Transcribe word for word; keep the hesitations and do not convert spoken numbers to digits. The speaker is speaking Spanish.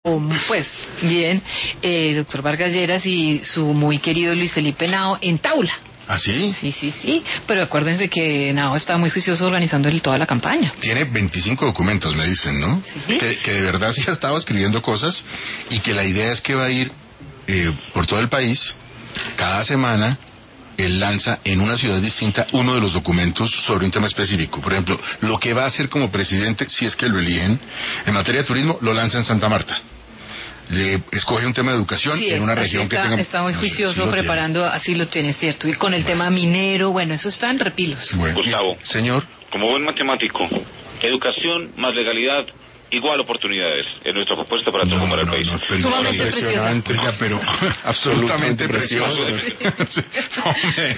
Um, Pues bien, eh, doctor Vargas Lleras y su muy querido Luis Felipe Henao en Taula. ¿Ah, sí? Sí, sí, sí, pero acuérdense que Henao estaba muy juicioso organizando el- toda la campaña. Tiene veinticinco documentos, me dicen, ¿no? Sí. Que, que de verdad sí ha estado escribiendo cosas y que la idea es que va a ir eh, por todo el país, cada semana. Él lanza en una ciudad distinta uno de los documentos sobre un tema específico. Por ejemplo, lo que va a hacer como presidente, si es que lo eligen, en materia de turismo, lo lanza en Santa Marta. Le escoge un tema de educación Sí, en es- una así región está, que tenga... está muy no sé, juicioso sí lo tiene. preparando, así lo tiene, cierto. Y con el tema minero, bueno, eso está en repilos. Bueno, Gustavo. y- señor, Como buen matemático, educación más legalidad igual oportunidades en nuestra propuesta para transformar el país. pero Sumamente impresionante, oiga, pero absolutamente precioso. precioso. Sí, hombre.